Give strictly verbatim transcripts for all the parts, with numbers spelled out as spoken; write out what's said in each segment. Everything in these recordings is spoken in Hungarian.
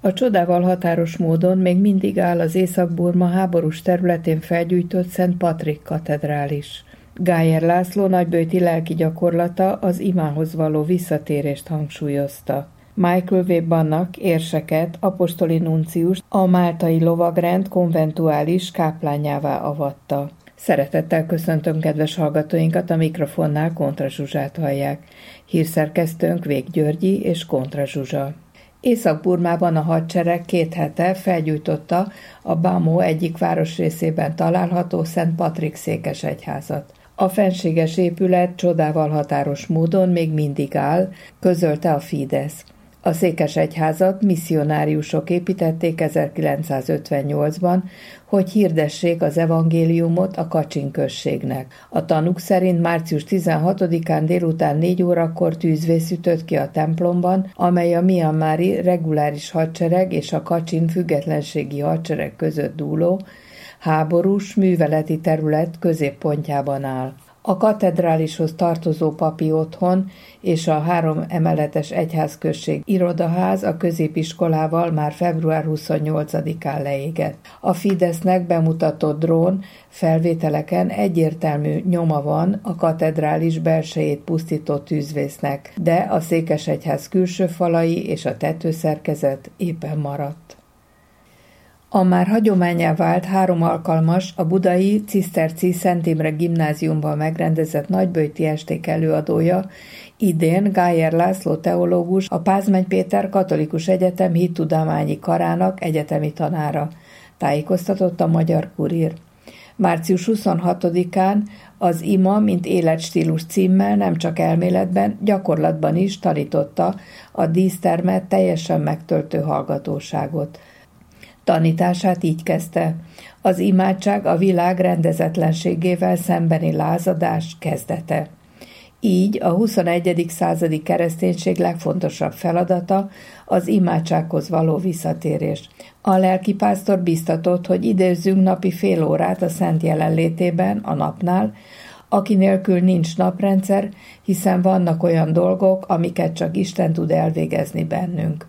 A csodával határos módon még mindig áll az Észak-Burma háborús területén felgyújtott Szent Patrik katedrális. Gájer László nagyböjti lelki gyakorlata az imához való visszatérést hangsúlyozta. Michael W. Bannak érseket, apostoli nunciust a máltai lovagrend konventuális káplányává avatta. Szeretettel köszöntöm kedves hallgatóinkat, a mikrofonnál Kontra Zsuzsát hallják. Hírszerkesztőnk Vég Györgyi és Kontra Zsuzsa. Észak-Burmában a hadsereg két hete felgyújtotta a Bamó egyik városrészében található Szent Patrik székesegyházat. A fenséges épület csodával határos módon még mindig áll, közölte a Fidesz. A székesegyházat misszionáriusok építették ezerkilencszázötvennyolcban, hogy hirdessék az evangéliumot a Kacsin községnek. A tanúk szerint március tizenhatodikán délután négy órakor tűzvész ütött ki a templomban, amely a mianmári reguláris hadsereg és a Kacsin függetlenségi hadsereg között dúló háborús műveleti terület középpontjában áll. A katedrálishoz tartozó papi otthon és a három emeletes egyházközség irodaház a középiskolával már február huszonnyolcadikán leégett. A Fidesznek bemutatott drón felvételeken egyértelmű nyoma van a katedrális belsejét pusztító tűzvésznek, de a székesegyház külső falai és a tetőszerkezet éppen maradt. A már hagyománnyá vált három alkalmas a budai Ciszterci Szent Imre gimnáziumban megrendezett nagyböjti esték előadója, idén Gájer László teológus, a Pázmány Péter Katolikus Egyetem hittudományi karának egyetemi tanára, tájékoztatott a Magyar Kurír. március huszonhatodikán az ima, mint életstílus címmel nem csak elméletben, gyakorlatban is tanította a dísztermet teljesen megtöltő hallgatóságot. Tanítását így kezdte: az imádság a világ rendezetlenségével szembeni lázadás kezdete. Így a huszonegyedik századi kereszténység legfontosabb feladata az imádsághoz való visszatérés. A lelkipásztor biztatott, hogy időzzünk napi fél órát a Szent jelenlétében, a napnál, aki nélkül nincs naprendszer, hiszen vannak olyan dolgok, amiket csak Isten tud elvégezni bennünk.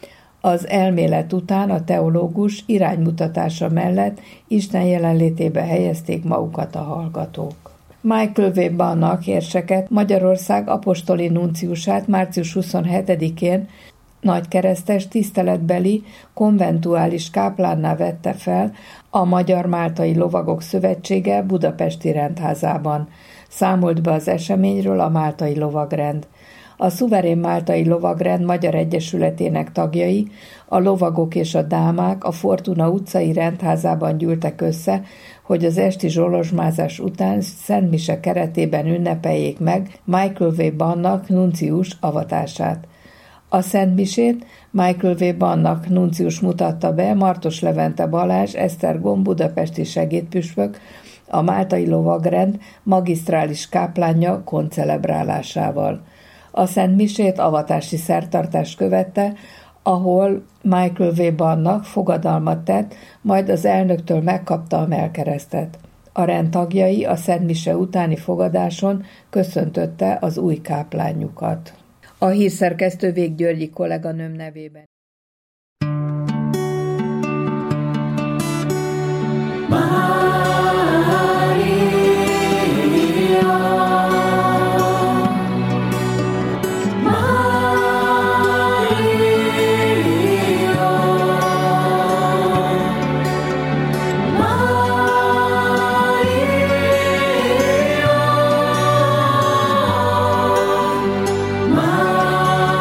Az elmélet után a teológus iránymutatása mellett Isten jelenlétébe helyezték magukat a hallgatók. Michael W. Bannak érseket, Magyarország apostoli nunciusát március huszonhetedikén nagykeresztes tiszteletbeli konventuális káplánná vette fel a Magyar Máltai Lovagok Szövetsége budapesti rendházában. Számolt be az eseményről a Máltai Lovagrend. A szuverén Máltai Lovagrend Magyar Egyesületének tagjai, a lovagok és a dámák a Fortuna utcai rendházában gyűltek össze, hogy az esti zsolozsmázás után szentmise keretében ünnepeljék meg Michael W. Bannak nuncius avatását. A szentmisét Michael W. Bannak nuncius mutatta be Martos Levente Balázs Esztergom budapesti segédpüspök a Máltai Lovagrend magisztrális káplánja koncelebrálásával. A szentmisét avatási szertartás követte, ahol Michael W. Bannak fogadalmat tett, majd az elnöktől megkapta a mellkeresztet. A rend tagjai a szentmise utáni fogadáson köszöntötte az új káplánjukat. A hírszerkesztő Vég Györgyi kolléganőm nevében.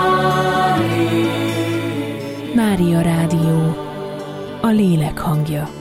Mária Rádió, a lélek hangja.